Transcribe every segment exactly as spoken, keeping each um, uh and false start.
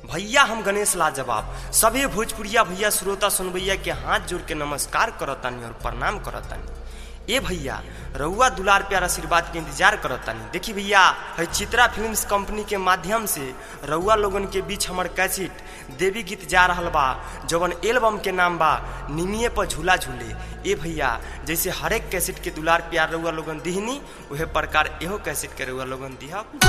भैया हम गणेश लाजवाब सभी भोजपुरिया भैया श्रोता सुनबैया के हाथ जोड़ के नमस्कार करतानी और प्रणाम करतानी। ए भैया रउआ दुलार प्यार आशीर्वाद के इंतजार करतानी। देखी भैया है चित्रा फिल्म्स कंपनी के माध्यम से रउआ लोगन के बीच हमर कैसेट देवी गीत जा रहल बा, जवन एल्बम के नाम बा निमिये पर झूला झूले। ए भैया जैसे हरेक कैसेट के दुलार प्यार रउआ लोगन दिहनी उहे प्रकार एहो कैसेट के रउआ लोगन दिहब।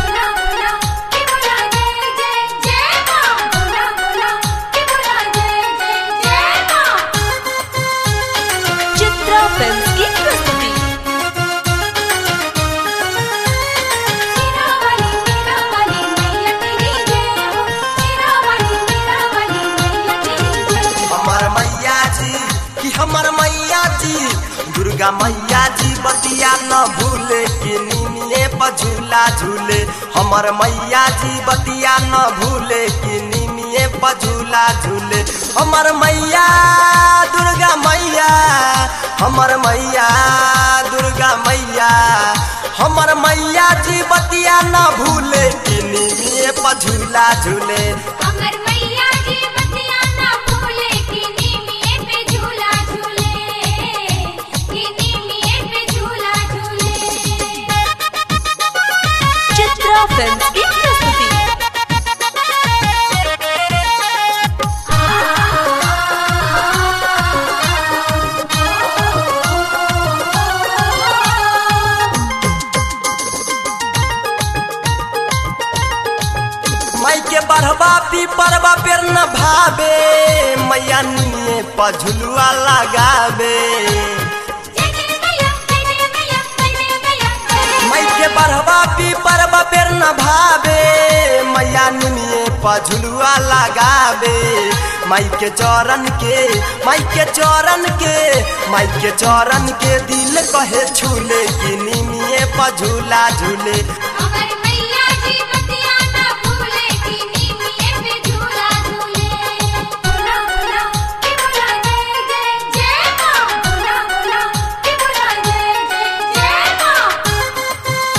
चित्रा फिल्म्स की प्रस्तुति। हमर मैया जी कि हमर मैया जी दुर्गा मैया जी बतिया न भूले कि निमिये पर झूला झूले। हमर मैया जी बतिया न भूले कि निमिये पर झूला झूले। हमर मैया दुर्गा मैया हमर मैया दुर्गा मैया हमर मैया जी बतिया न भूले कि निमिये पर झूला झूले। हमर मैया जी बतिया ना भूले कि निमिये पे झूला झूले, कि निमिये पे झूला झूले। चित्रा फिल्म्स की प्रस्तुति। माई के बढ़वा पी परवा पेर न भावे मैया निमिये पर झुलुआ लगावे। माई के बढ़वा पी परवा पेर न भावे मैया निमिये पर झुलुआ लगावे। माई के चरण के माई के चरण के माई के चरण के दिल कहे झूले कि निमिये पर झूला झूले। हमर मैया जी बतिया ना भूले कि निमिये पे झूला झूले। बोला बोला कि बोला जय जय जय मां, बोला बोला कि बोला जय जय जय मां।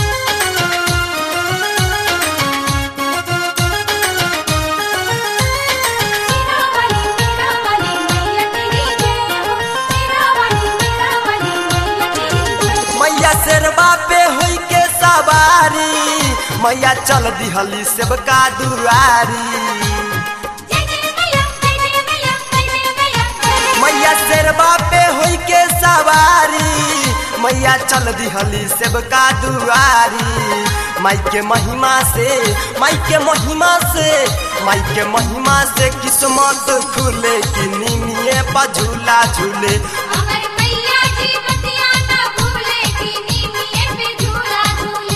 तेरा वाली तेरा वाली मैया तेरी जय हो, तेरा वाली तेरा वाली मैया तेरी जय। मैया शेरवा पे होई के सवारी मैया चल दिहली सेवका दुआरी। जय जय मैया जय जय मैया जय जय मैया जय। मैया शेरवा पे होई के सवारी मैया चल दिहली सेवका दुआरी। माई के महिमा से माई के महिमा से माई के महिमा से किस्मत खुले कि निमिये पर झूला झूले। हमर मैया जी बतिया ना भूले कि निमिये पे झूला झूले।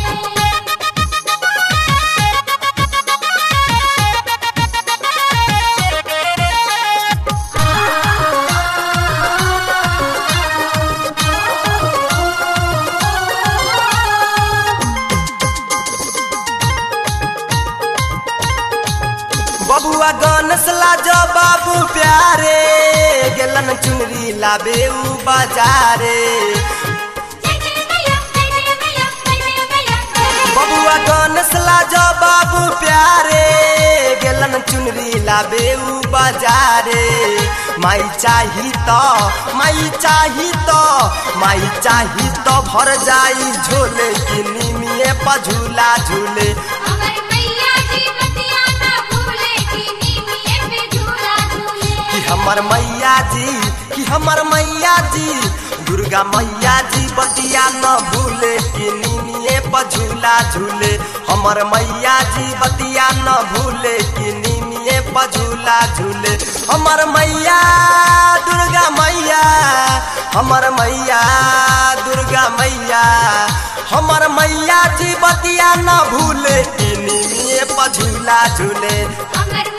बबुआ गणेश लाजो बाबू प्यारे गेलन चुनरी लाबे उ बाजारे। जय जय मैया जय जय मैया जय जय मैया जय। बबुआ गणेश लाजो बाबू प्यारे गेलन चुनरी लाबे उ बाजारे। माई चाही तो माई चाही तो माई चाही तो भर जाई झोले कि निमिये पर झूला झूले। हमर मैया जी बतिया ना भूले कि निमिये पे झूला झूले। कि हमर मैया जी कि हमर मैया जी दुर्गा मैया जी बतिया न भूले कि निमिये पर झूला झूले। हमर मैया जी बतिया न भूले कि निमिये पर झूला झूले। हमर मैया दुर्गा मैया हमर मैया दुर्गा मैया हमर मैया जी बतिया न भूले कि निमिये पर झूला झूले। हमर